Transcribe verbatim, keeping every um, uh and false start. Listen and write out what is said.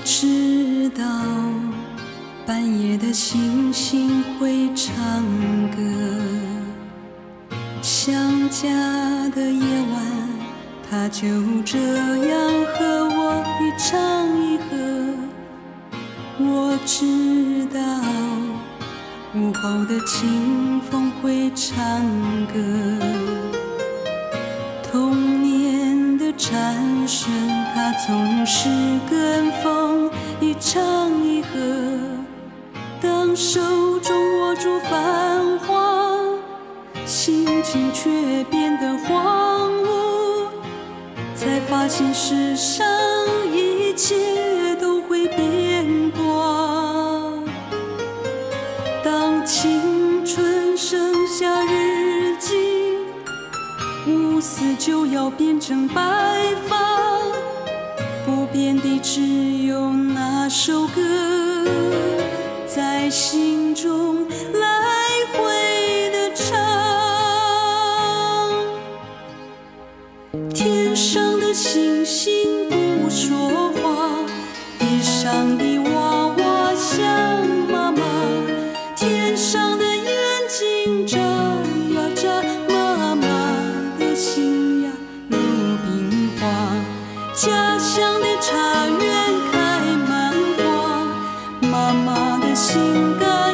知道半夜的星星会唱歌，想家的夜晚，它就这样和我一唱一和。我知道午后的清风会唱歌，童年的蝉声，它总是跟风一唱一和。当手中握住繁华，心境却变得荒芜，才发现世上一切都会变卦。当青春剩下日记，乌丝就要变成白发，不变的只有那首歌，在心中来回的唱。天上的星星不说话，地上的娃娃像妈妈，天上的眼睛眨呀眨，妈妈的心呀如冰花，家乡的茶园开满花，妈妈的心肝